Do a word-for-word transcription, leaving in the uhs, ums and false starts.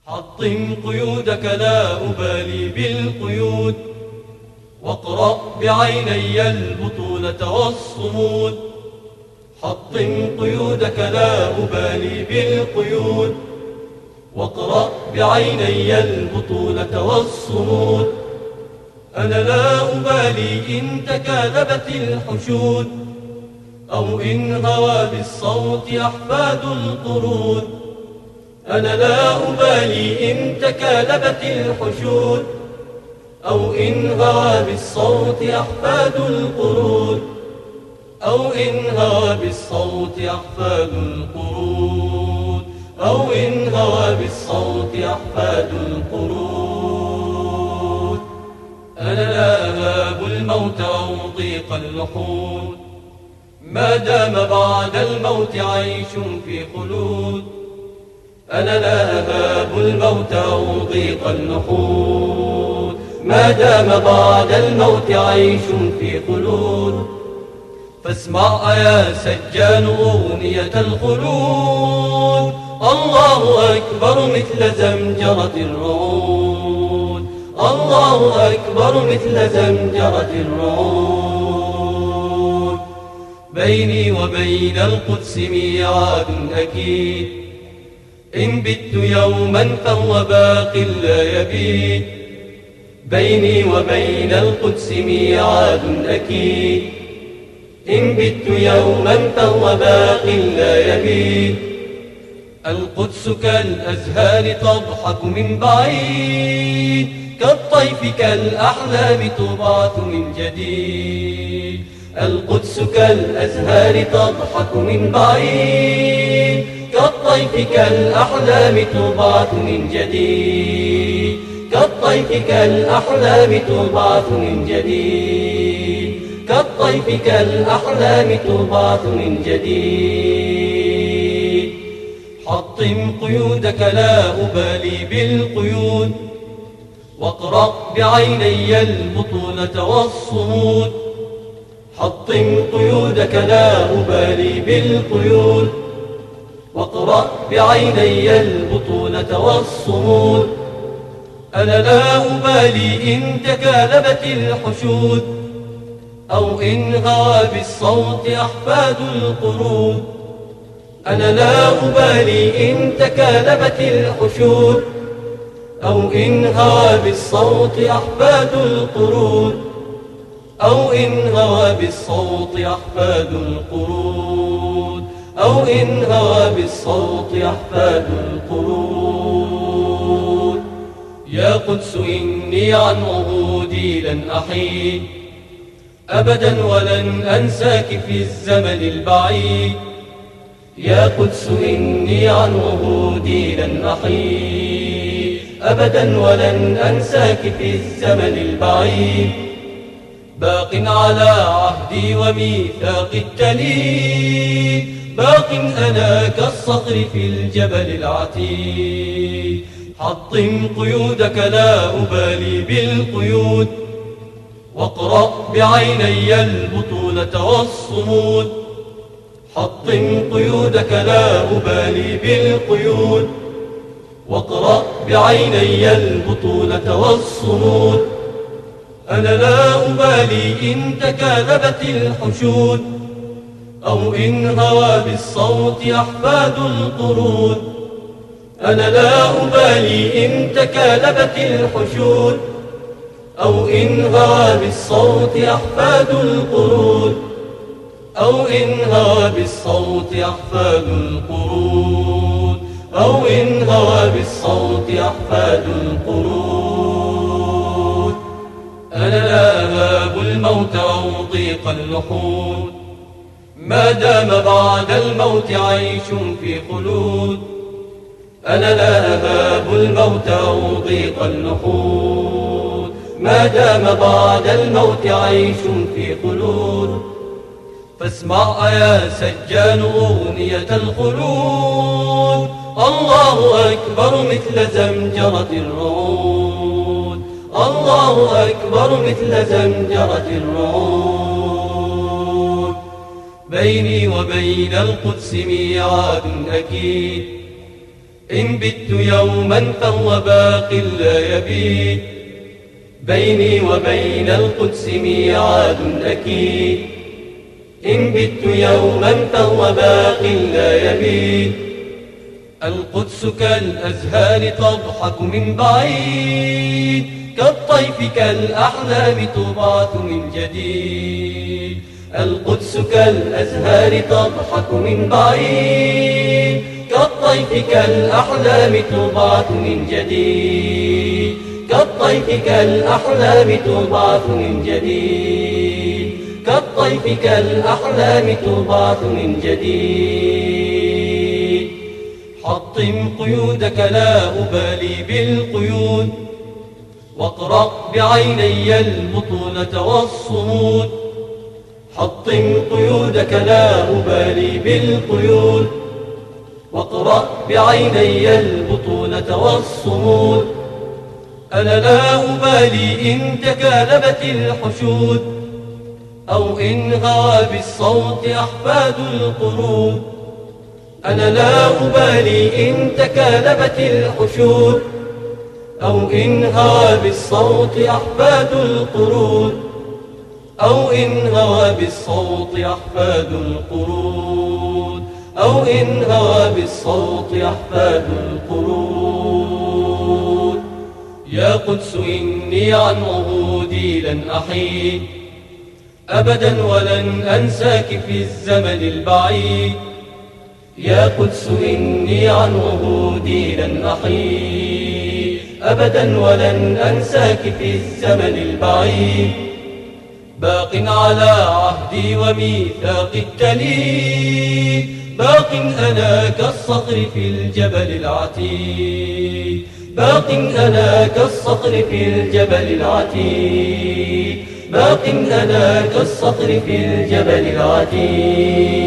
حطم قيودك لا أبالي بالقيود، واقرأ بعيني البطولة والصمود. حطم قيودك لا أبالي بالقيود، واقرأ بعيني البطولة والصمود. أنا لا أبالي إن تكالبت الحشود، أو إن هوى بالصوت أحفاد القرود. أنا لا أبالي إن تكالبت الحشود، أو إن هوى بالصوت أحفاد القرود. أو إن هوى بالصوت أحفاد القرود. أو إن هوى بالصوت أحفاد القرود. أنا لا أهاب الموت أو ضيق اللحود، ما دام بعد الموت عيش في خلود. أنا لا أهاب الموت أو ضيق اللحود، ما دام بعد الموت عيش في خلود. فاسمع يا سجان أغنية الخلود، الله أكبر مثل زمجرة الرعود. الله أكبر مثل زمجرة الرعود. بيني وبين القدس ميعاد أكيد، إن بت يوما فهو باق لا يبيد. بيني وبين القدس ميعاد أكيد، إن بت يوما فهو باق لا يبيد. القدس كالأزهار تضحك من بعيد، كالطيف كالأحلام تبعث من جديد. القدس كالأزهار تضحك من بعيد، كالطيف كالأحلام تبعث من جديد. كالطيف كالأحلام تبعث من جديد. كالطيف كالأحلام تبعث من جديد. حطم قيودك لا أبالي بالقيود، واقرأ بعيني البطولة والصمود. حطم قيودك لا أبالي بالقيود، واقرأ بعيني البطولة والصمود. أنا لا أبالي إن تكالبت الحشود، أو إن هوى بالصوت أحفاد القرود. أنا لا أبالي إن تكالبت الحشود، أو إن هوى بالصوت أحفاد القرود. أو إن هوى بالصوت أحفاد القرود. أو إن هوى بالصوت أحفاد القرود. يا قدس إني عن عهودي لن أحيد، أبدا ولن أنساك في الزمن البعيد. يا قدس إني عن عهودي لن أحيد، أبدا ولن أنساك في الزمن البعيد. باق على عهدي وميثاق التليد، باق أنا كالصخر في الجبل العتيد. حطم قيودك لا أبالي بالقيود، واقرأ بعيني البطولة والصمود. حطم قيودك لا أبالي بالقيود، واقرأ بعيني البطولة والصمود. أنا لا أبالي إن تكالبت الحشود، أو إن هوى بالصوت أحفاد القرود. أنا لا أبالي إن تكالبت الحشود، أو إن هوى بالصوت أحفاد القرود. أو إن هوى بالصوت أحفاد القرود. أو إن هوى بالصوت أحفاد القرود. أنا لا أهاب الموت أو ضيق اللحود، ما دام بعد الموت عيش في خلود. أنا لا أهاب الموت أو ضيق اللحود، ما دام بعد الموت عيش في خلود. فاسمع يا سجان أغنية الخلود، الله أكبر مثل زمجرة الرعود. الله أكبر مثل زمجرة الرعود. بيني وبين القدس ميعاد أكيد، إن بت يوما فهو باق لا يبيت، بيني وبين القدس ميعاد أكيد. إن بت يوما فهو باق لا يبيت، القدس كالأزهار تضحك من بعيد، كالطيف كالأحلام تبعث من جديد. القدس كالأزهار تضحك من بعيد، كالطيف كالأحلام تبعث من جديد. كالطيف كالأحلام تبعث من جديد. كالطيف كالأحلام تبعث من جديد. حطم قيودك لا أبالي بالقيود، واقرأ بعيني البطولة والصمود. حطم قيودك لا أبالي بالقيود، واقرأ بعيني البطولة والصمود. أنا لا أبالي إن تكالبت الحشود، أو إن هوى بالصوت أحفاد القرود. أنا لا أبالي إن تكالبت الحشود، أو إن هوى بالصوت أحفاد القرود. أو إن هوى بالصوت أحفاد القرود. أو إن هوى بالصوت أحفاد القرود. يا قدس إني عن عهودي لن أحيد، أبدا ولن أنساك في الزمن البعيد. يا قدس إني عن عهودي لن أحيد، أبدا ولن أنساك في الزمن البعيد. باق على عهدي وميثاق التليد، باق أنا كالصخر في الجبل العتيد. باق أنا كالصخر في الجبل العتيد. باق أنا كالصخر في الجبل العتيد.